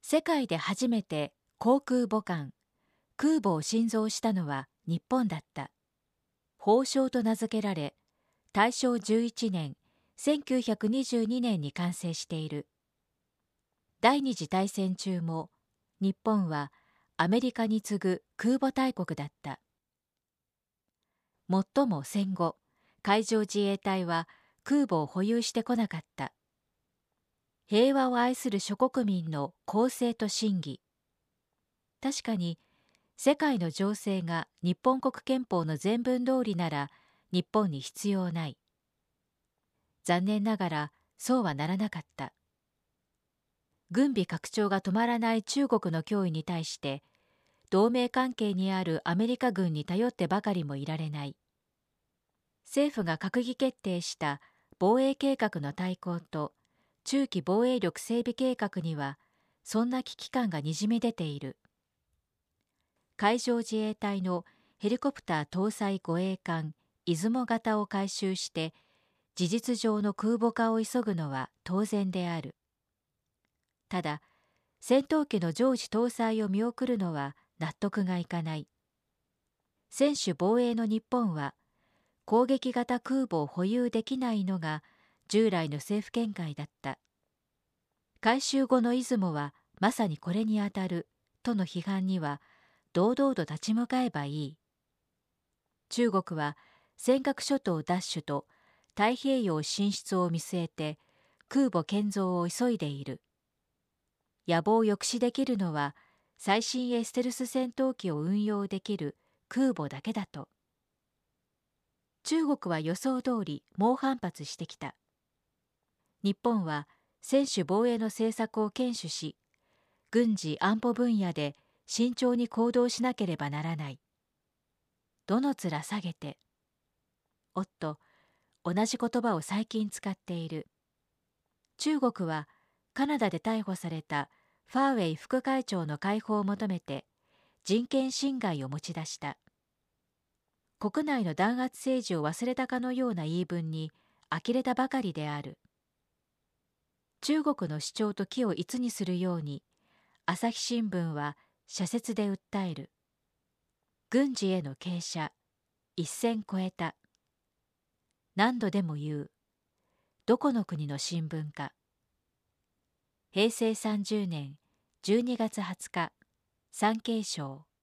世界で初めて航空母艦、空母を新造したのは日本だった。宝生と名付けられ、大正11年、1922年に完成している。第二次大戦中も、日本はアメリカに次ぐ空母大国だった。もっとも戦後、海上自衛隊は空母を保有してこなかった。平和を愛する諸国民の公正と信義。確かに、世界の情勢が日本国憲法の全文通りなら日本に必要ない。残念ながらそうはならなかった。軍備拡張が止まらない中国の脅威に対して同盟関係にあるアメリカ軍に頼ってばかりもいられない。政府が閣議決定した防衛計画の大綱と中期防衛力整備計画にはそんな危機感がにじみ出ている。海上自衛隊のヘリコプター搭載護衛艦出雲型を改修して事実上の空母化を急ぐのは当然である。ただ、戦闘機の常時搭載を見送るのは納得がいかない。専守防衛の日本は攻撃型空母を保有できないのが従来の政府見解だった。改修後の出雲はまさにこれにあたるとの批判には堂々と立ち向かえばいい。中国は尖閣諸島奪取と太平洋進出を見据えて空母建造を急いでいる。野望を抑止できるのは最新鋭ステルス戦闘機を運用できる空母だけだと。中国は予想通り猛反発してきた。日本は専守防衛の政策を堅守し、軍事安保分野で慎重に行動しなければならない。どの面下げて。おっと、同じ言葉を最近使っている。中国はカナダで逮捕されたファーウェイ副会長の解放を求めて人権侵害を持ち出した。国内の弾圧政治を忘れたかのような言い分に呆れたばかりである。中国の主張と軌を一にするように、朝日新聞は社説で訴える。軍事への傾斜、一線越えた。何度でも言う。どこの国の新聞か。平成30年12月20日、産経省。